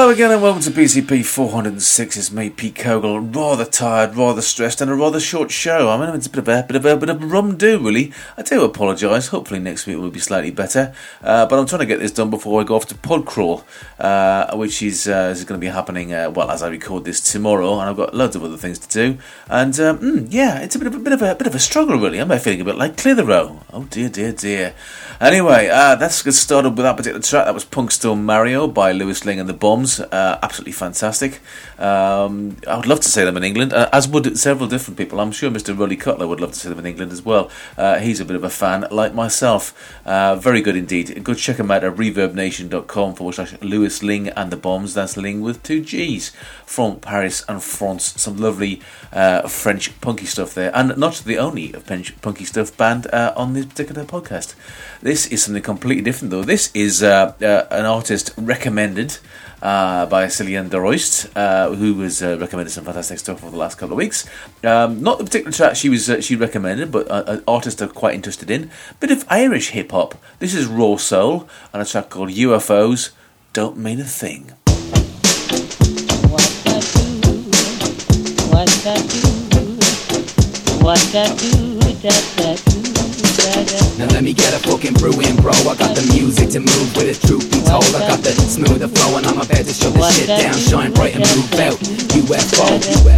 Hello again and welcome to PCP 406. It's me, Pete Kogel, rather tired, rather stressed and a rather short show. I mean, it's a bit of a rum do, really. I do apologise. Hopefully next week will be slightly better. But I'm trying to get this done before I go off to Podcrawl, which is going to be happening, as I record this tomorrow, and I've got loads of other things to do. And it's a bit of a struggle, really. I'm feeling a bit like Clitheroe. Oh dear. Anyway, let's get started with that particular track. That was Punk Storm Mario by Lewis Ling and the Bombs. Absolutely fantastic. I would love to see them in England, as would several different people. I'm sure Mr. Ruddy Cutler would love to see them in England as well. He's a bit of a fan, like myself. Very good indeed. Go check him out at reverbnation.com/Lewis Ling and the Bombs. That's Ling with 2 G's, from Paris and France. Some lovely French punky stuff there, and not the only punky stuff band on this particular podcast. This is something completely different, though. This is an artist recommended by Cillian de Royst, who has recommended some fantastic stuff over the last couple of weeks. Not the particular track she recommended, but an artist I'm quite interested in. Bit of Irish hip hop. This is Raw Soul and a track called UFOs Don't Mean a Thing. Now let me get a fucking brew in, bro. I got the music to move with it, truth be told. I got the smoother flow and I'm about to shut this shit down. Shine bright and move out. UFO.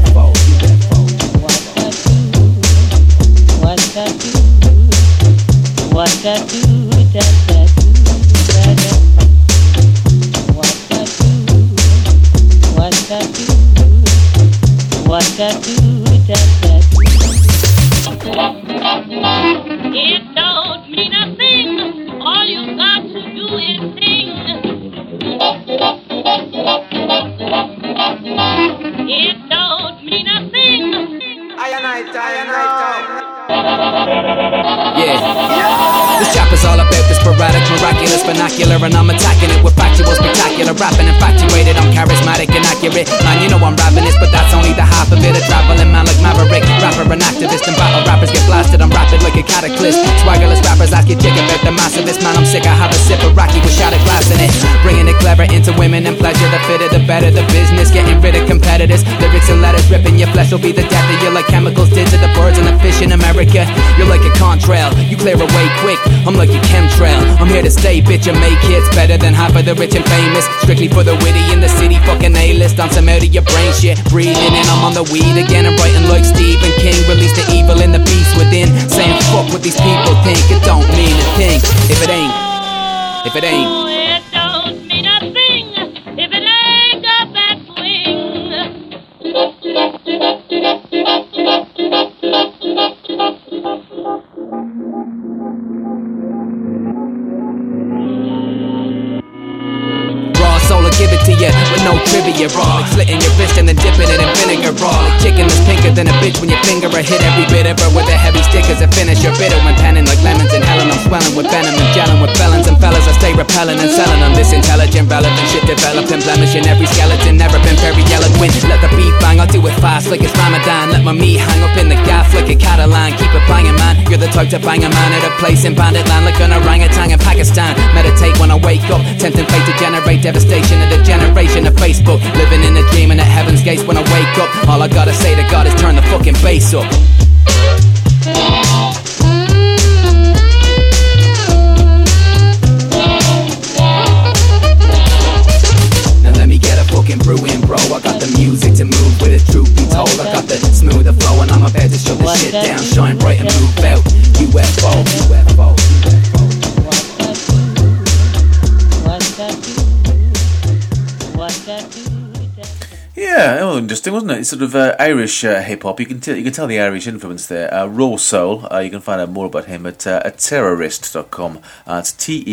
It don't mean a thing. All you got to do is sing. It don't mean a thing. Yeah. This chapter's all about the sporadic, miraculous, vernacular, and I'm attacking it with factual, spectacular, rapping infatuated. I'm charismatic and accurate. Man, you know I'm ravenous, but that's only the half of it. A traveling man like Maverick, rapper and activist. And battle rappers get blasted. I'm rapid like a cataclysm. Swaggerless rappers ask you chicken about the massivist. Man, I'm sick. I have a sip of Rocky with shattered glass in it. Bringing it clever into women and pleasure. The fitter, the better the business. Getting rid of competitors. Lyrics and letters ripping your flesh will be the death of you, like chemicals did to the birds and the fish in America. You're like a contrail. You clear away quick. I'm like a chemtrail. I'm here to stay, bitch, and make hits better than half of the rich and famous. Strictly for the witty in the city, fucking A-list. On some out of your brain shit. Breathing in, I'm on the weed again. I'm writing like Stephen King. Release the evil in the beast within. Saying fuck what these people think. It don't mean a thing if it ain't. It don't mean a thing if it ain't got that swing. Give it to you with no trivia, raw. Like slitting your wrist and then dipping it in vinegar, raw. Like chicken that's pinker than a bitch when your finger a hit every bit of her with a heavy stick as a finisher. Bitter when penning like lemons in hell, and I'm swelling with venom and gelling with felons and fellas. I stay repelling and selling them this intelligent, relevant shit developing, blemishing every skeleton. Never been very eloquent. Let the beat bang, I'll do it fast like it's Ramadan. Let my meat hang up in the gaff like a Catalan. Keep it banging, man. You're the type to bang a man at a place in bandit land like an orangutan in Pakistan. Meditate when I wake up, tempting fate to generate devastation. The generation of Facebook, living in a dream and at heaven's gates when I wake up. All I gotta say to God is turn the fucking bass up. Now let me get a fucking brew in, bro. I got the music to move with it, truth be told. I got the smoother flow and I'm about to shut this shit down. Shine bright and move out. UFO. Yeah, well, interesting, wasn't it? It's sort of Irish hip hop. You can tell the Irish influence there. Raw Soul. You can find out more about him at terrorist.com. It's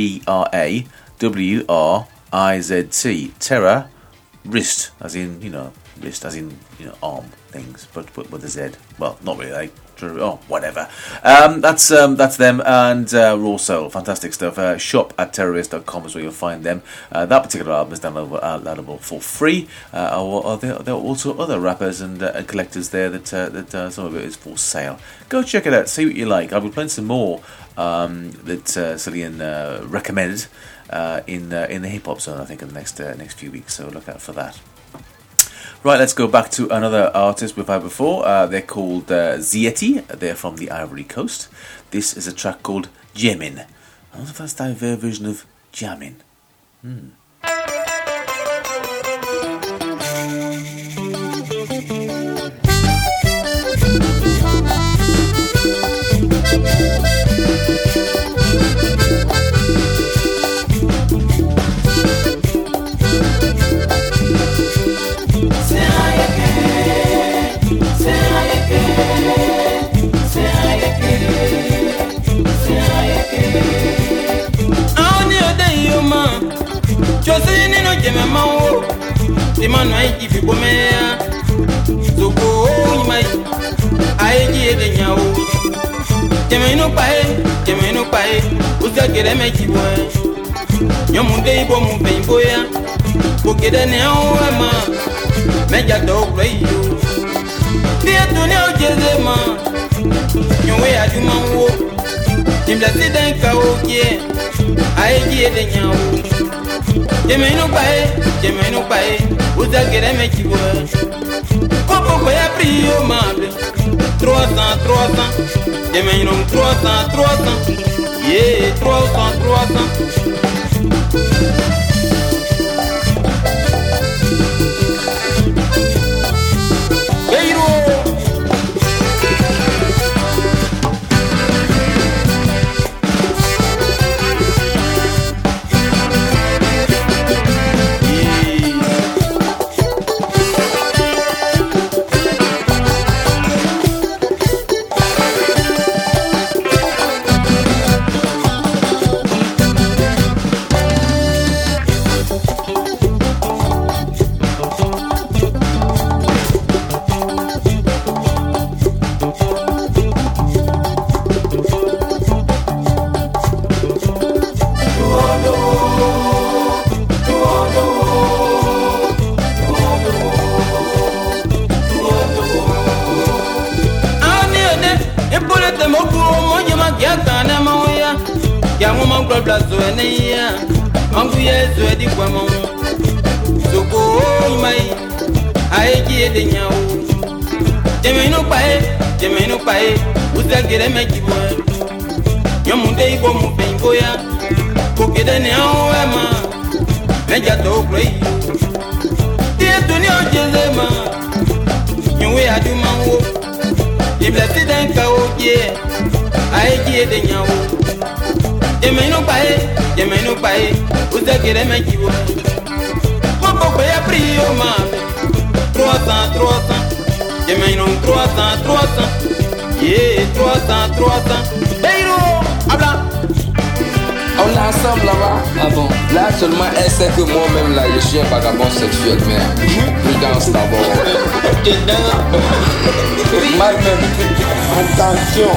TERAWRIZT. Terrorist, as in wrist, as in arm things, but with a Z. Well, not really. whatever. That's them and Raw Soul. Fantastic stuff. Shop at terrorist.com is where you'll find them. That particular album is downloadable for free. There are also other rappers and collectors there that some of it is for sale. Go check it out. See what you like. I'll be playing some more that Cillian recommended in the hip hop zone. I think in the next few weeks. So look out for that. Right, let's go back to another artist we've had before. They're called Zieti. They're from the Ivory Coast. This is a track called Jemin. I wonder if that's their version of Jamin. Timano aiki fi komea Zoko imai Aiki ede nyao Jemeno pae Uza kere meji boe Nyomunde ibo mube imboya Kukede ne ema Meja dokre iyo Dia tuni ojeze ma Nyonwe aduma uwo Nimlasi denka okie Aiki ede nyao Jemeno pae Uza kere meji boe Kopo koya prio mable 300 Jemeno 300 Yeah 300 On est ensemble là-bas. Ah bon? Là seulement elle sait que moi-même là je suis un vagabond sexuel, mais je danse d'abord. Moi-même. Attention.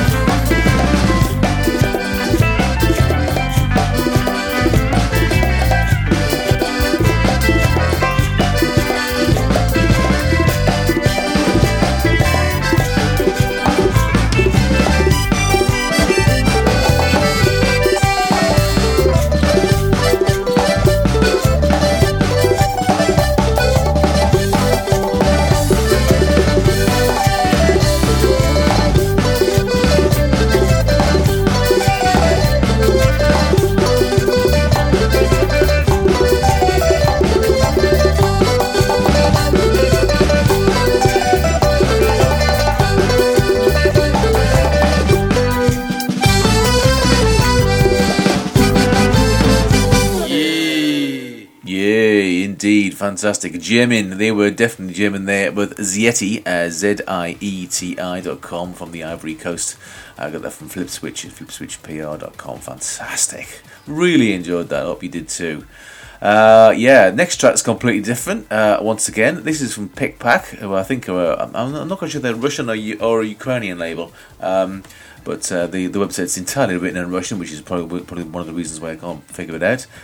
Fantastic. Jemin, they were definitely Jemin there with Zieti, ZIETI.com from the Ivory Coast. I got that from FlipSwitch, FlipSwitchPR.com. Fantastic. Really enjoyed that. Hope you did too. Next track's completely different. Once again, this is from Pickpack, who I think I'm not quite sure they're Russian or a Ukrainian label. But the website's entirely written in Russian, which is probably one of the reasons why I can't figure it out.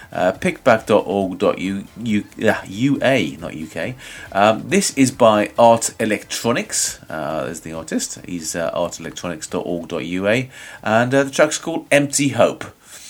Pickback.org.ua, not UK. This is by Art Electronics. There's the artist. He's artelectronics.org.ua. And the track's called Empty Hope.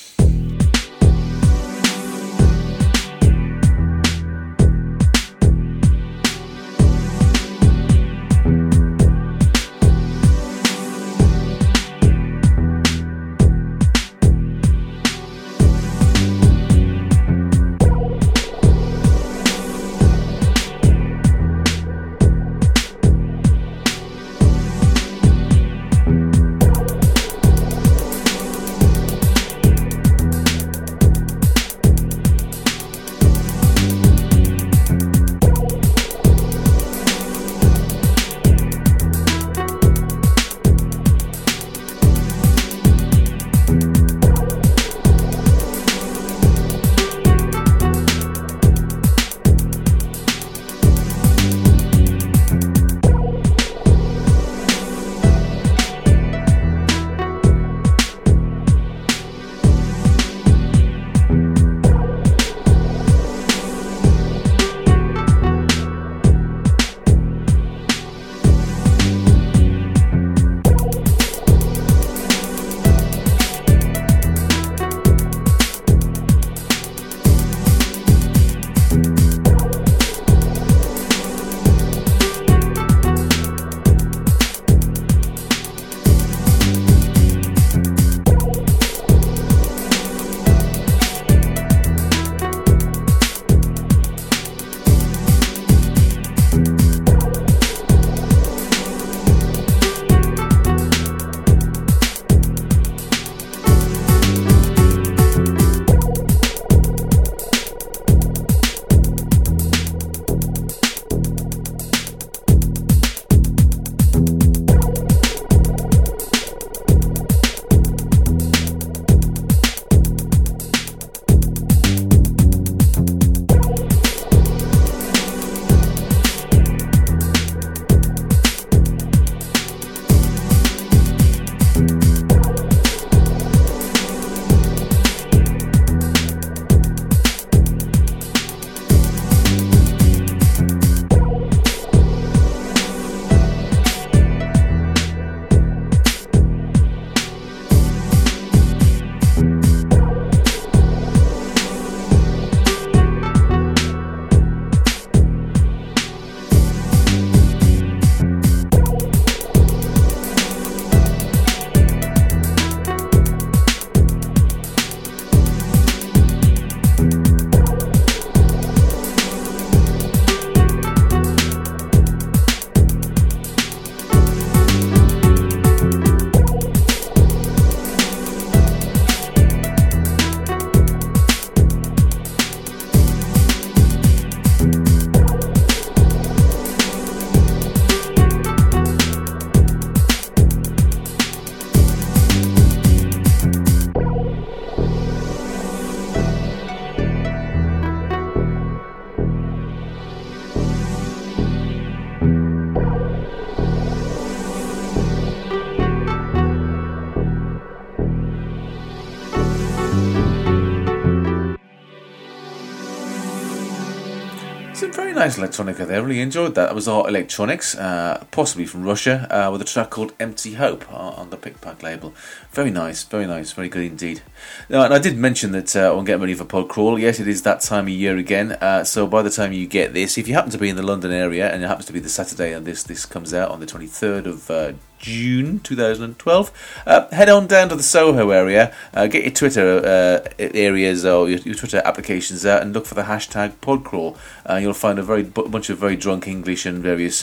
Some very nice electronica there. Really enjoyed that. That was Art Electronics, possibly from Russia, with a track called Empty Hope on the Pickpack label. Very nice, very good indeed. Now, and I did mention that I'm getting ready for Podcrawl. Yes, it is that time of year again. So by the time you get this, if you happen to be in the London area, and it happens to be the Saturday, and this comes out on the 23rd of June 2012, head on down to the Soho area, get your Twitter areas or your Twitter applications out and look for the hashtag Podcrawl. You'll find a bunch of very drunk English and various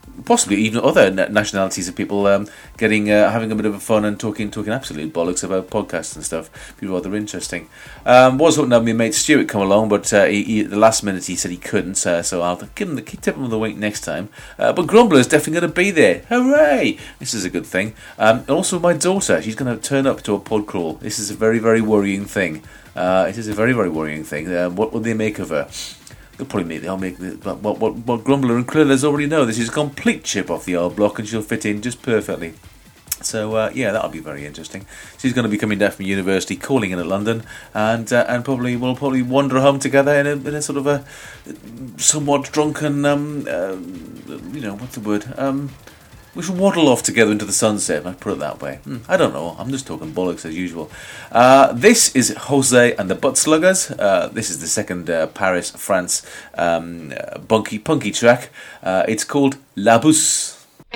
possibly even other nationalities of people having a bit of a fun and talking absolute bollocks about podcasts and stuff. Be rather interesting. Was hoping to have my mate Stuart come along, but he, at the last minute he said he couldn't, so I'll give him the tip him of the week next time. But Grumbler's definitely going to be there. Hooray! This is a good thing. And also my daughter, she's going to turn up to a pod crawl. This is a very, very worrying thing. It is a very, very worrying thing. What will they make of her? They'll probably make what Grumbler and Krilla's already know. This is a complete chip off the old block, and she'll fit in just perfectly. So yeah, that'll be very interesting. She's going to be coming down from university, calling in at London, and probably we'll wander home together in a sort of a somewhat drunken, what's the word? We should waddle off together into the sunset, I'd put it that way. I don't know, I'm just talking bollocks as usual. This is Jose and the Butt Sluggers. This is the second Paris, France punky track. It's called La Bousse.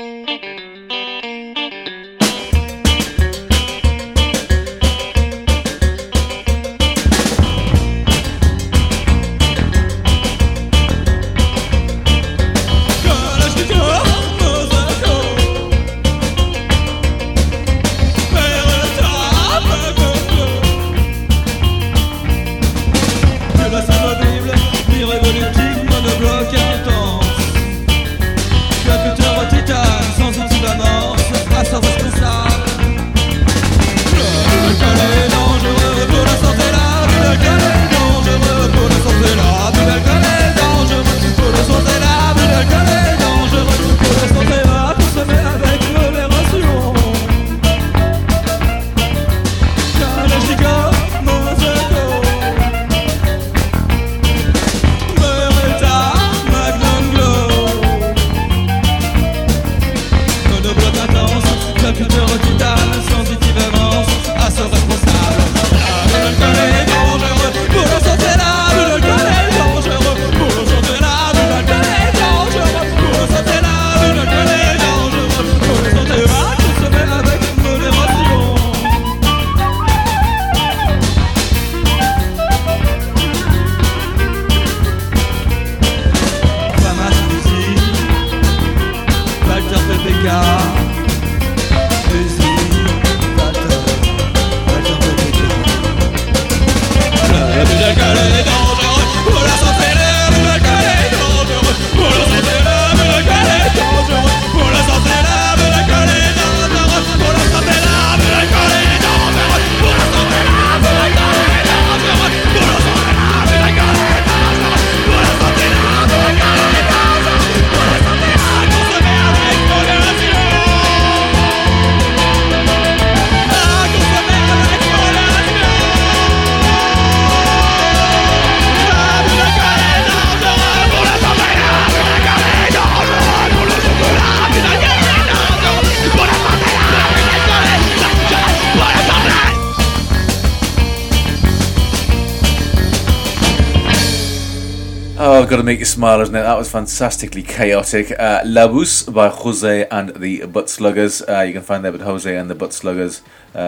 Oh, got to make you smile, isn't it? That was fantastically chaotic. La Bousse by Jose and the Butt Sluggers. You can find them at Jose and the Butt Sluggers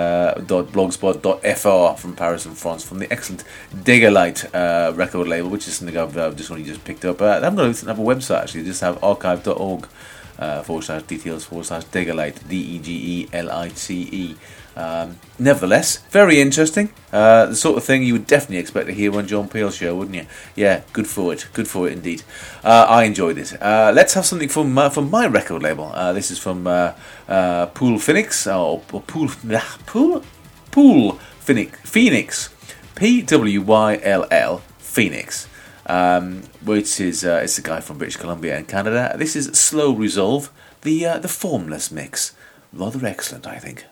.blogspot.fr from Paris and France, from the excellent Degalite record label, which is something I've only just picked up. I haven't got a website actually. They just have archive.org /details/Degalite DEGELITE. Nevertheless, very interesting. The sort of thing you would definitely expect to hear on John Peel's show, wouldn't you? Yeah, good for it indeed. I enjoyed it. Let's have something from my record label. This is from Pool Phoenix, or Pool Phoenix, PWYLL Phoenix, which is it's a guy from British Columbia in Canada. This is Slow Resolve, the formless mix. Rather excellent, I think.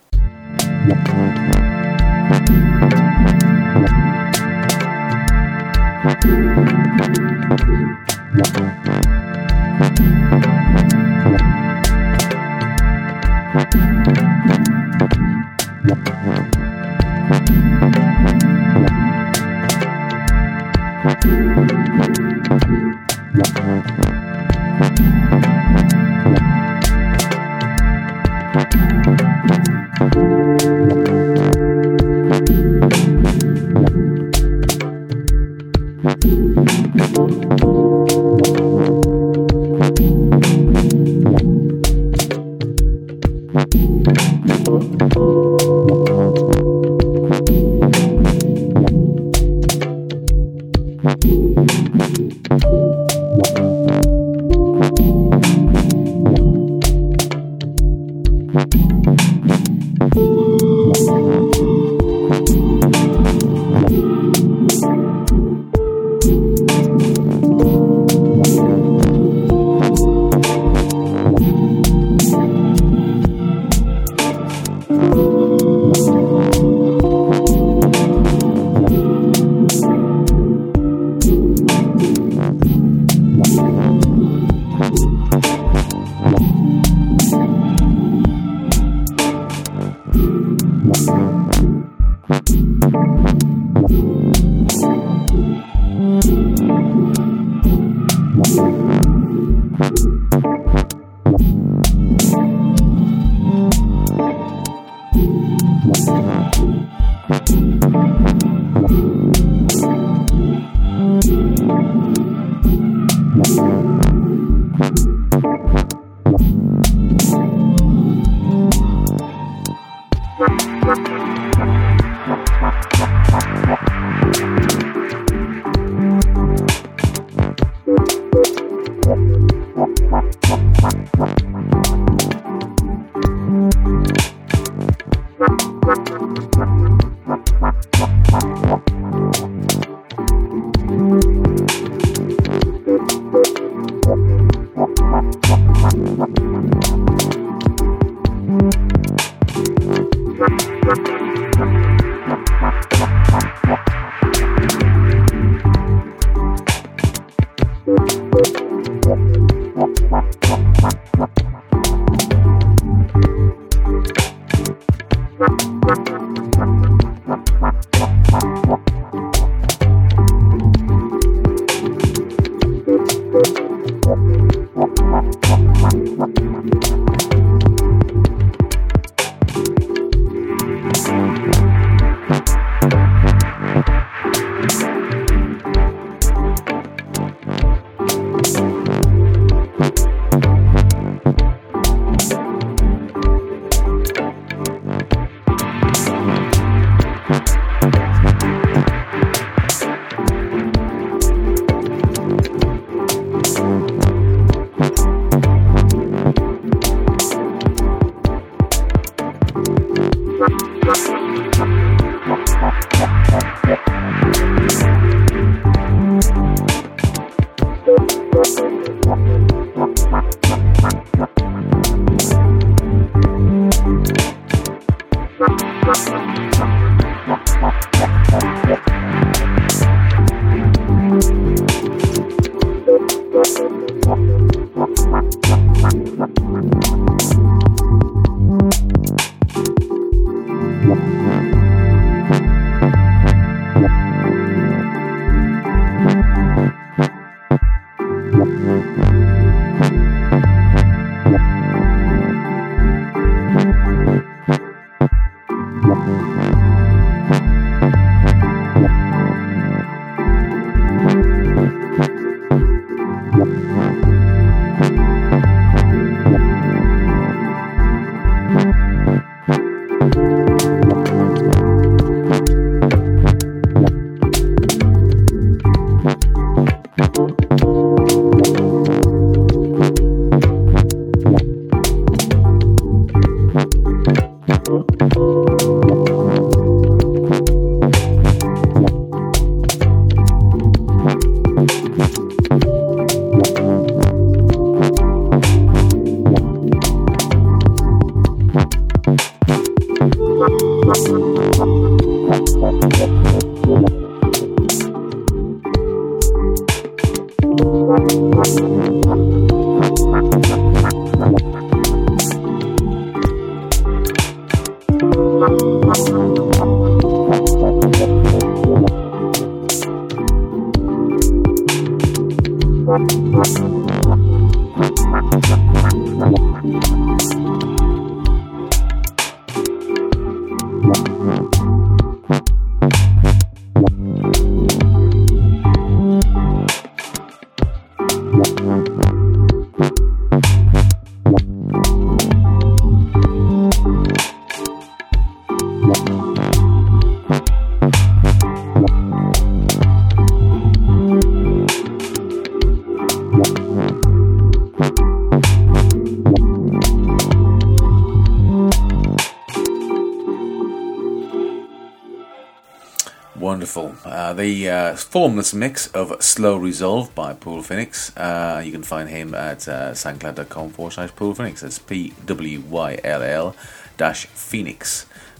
Wonderful. The formless mix of Slow Resolve by Paul Phoenix. You can find him at soundcloud.com/Paul Phoenix. That's PWYLL-Phoenix.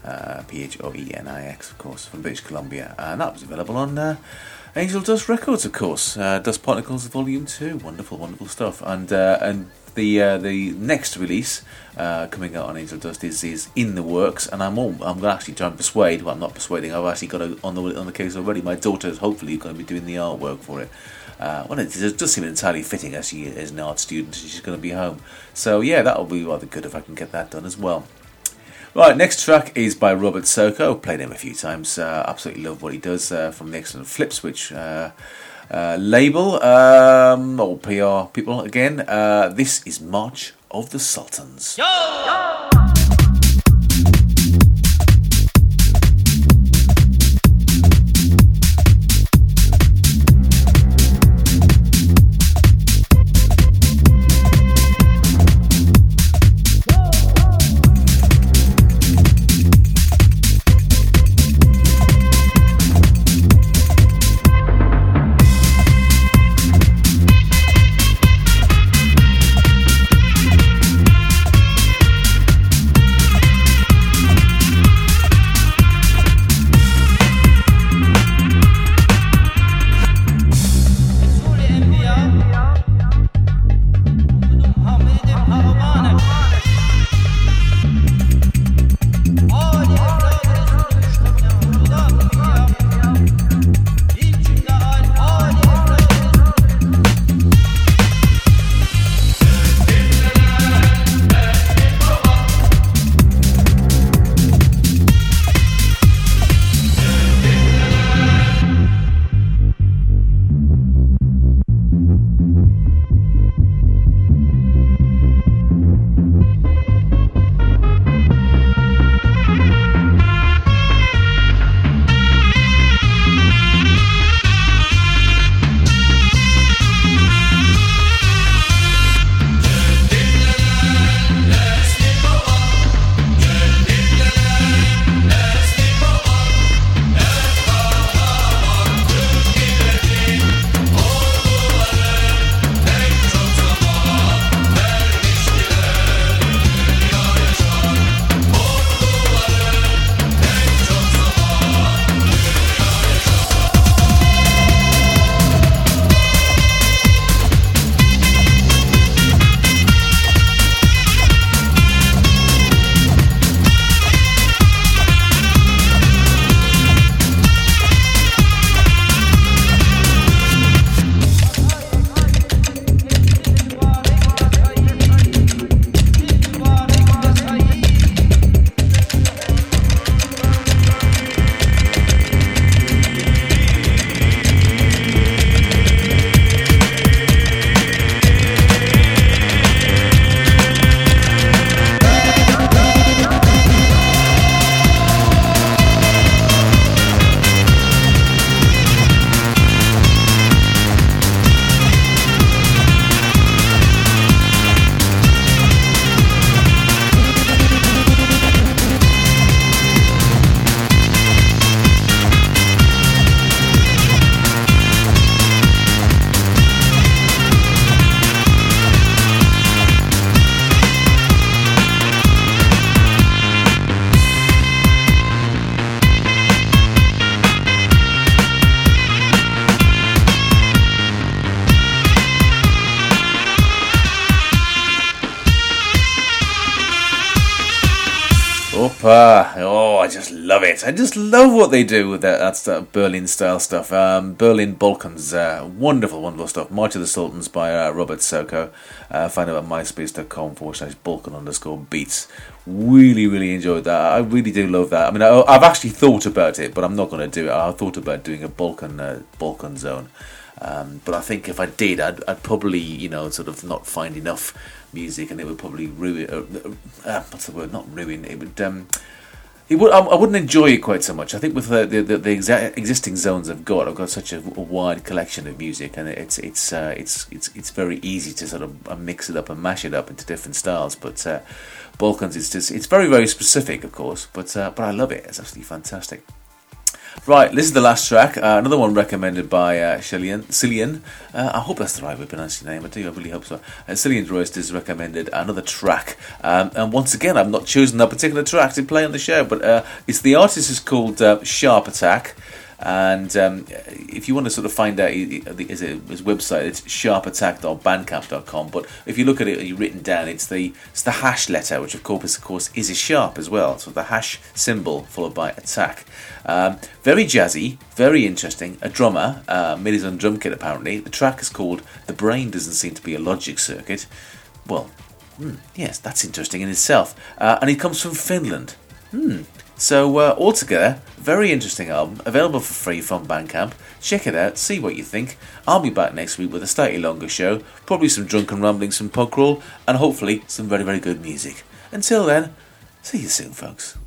Phoenix, of course, from British Columbia. And that was available on Angel Dust Records, of course. Dust Particles Volume 2. Wonderful, wonderful stuff. And the next release coming out on Angel Dust is in the works, and I'm going to actually try and persuade. Well, I'm not persuading. I've actually got it on the case already. My daughter is hopefully going to be doing the artwork for it. Well, it does seem entirely fitting as she is an art student. She's going to be home, so yeah, that'll be rather good if I can get that done as well. Right, next track is by Robert Soko. Played him a few times. Absolutely love what he does from the excellent Flip Switch label. Or PR people again. This is March of the Sultans. Yo! I just love it. I just love what they do with that Berlin style stuff. Berlin Balkans, wonderful, wonderful stuff. March of the Sultans by Robert Soko. Find out at myspace.com/Balkan_beats. Really, really enjoyed that. I really do love that. I mean, I've actually thought about it, but I'm not going to do it. I thought about doing a Balkan zone. But I think if I did, I'd probably, sort of not find enough music, and it would probably ruin. What's the word? Not ruin. It would. I wouldn't enjoy it quite so much. I think with the existing zones I've got such a wide collection of music, and it's very easy to sort of mix it up and mash it up into different styles. But Balkans, it's very, very specific, of course. But I love it. It's absolutely fantastic. Right, this is the last track. Another one recommended by Cillian. I hope that's the right way to pronounce your name. I really hope so. Cillian Royst has recommended another track. And once again, I've not chosen that particular track to play on the show, but it's the artist is called Sharp Attack. And if you want to sort of find out his website, it's sharpattack.bandcamp.com. But if you look at it written down, it's the hash letter, which of course is a sharp as well. So the hash symbol followed by attack. Very jazzy, very interesting. A drummer made his own drum kit apparently. The track is called "The Brain Doesn't Seem to Be a Logic Circuit." Well, yes, that's interesting in itself. And he comes from Finland. So altogether, very interesting album, available for free from Bandcamp. Check it out, see what you think. I'll be back next week with a slightly longer show, probably some drunken ramblings from Pugcrawl, and hopefully some very, very good music. Until then, see you soon, folks.